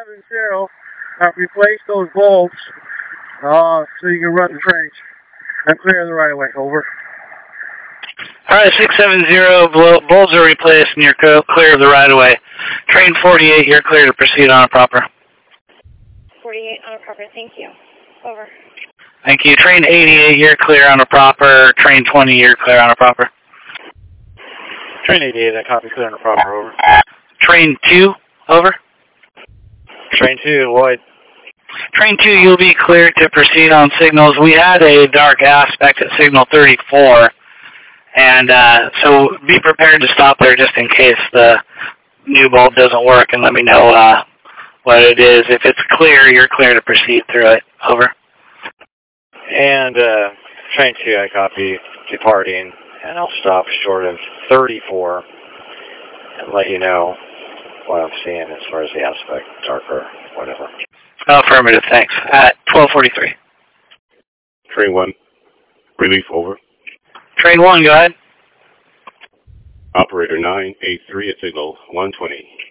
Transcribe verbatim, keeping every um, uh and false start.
seven zero, uh, replace those bulbs uh, so you can run the trains and clear the right of way. Over. All right, six seven zero, bulbs are replaced and you're clear of the right of way. Train forty-eight, you're clear to proceed on a proper. forty-eight on a proper, thank you. Over. Thank you. Train eighty-eight, you're clear on a proper. Train twenty, you're clear on a proper. Train eighty-eight, I copy, clear on a proper, over. Train two, over. Train two, Lloyd. Train two, you'll be clear to proceed on signals. We had a dark aspect at signal thirty-four, and uh, so be prepared to stop there just in case the new bulb doesn't work, and let me know uh, what it is. If it's clear, you're clear to proceed through it. Over. And uh, train two, I copy, departing, and I'll stop short of thirty-four and let you know what I'm seeing as far as the aspect, darker, whatever. Affirmative, thanks. At twelve forty-three. Train one, relief, over. Train one, go ahead. Operator nine eight three at signal one twenty.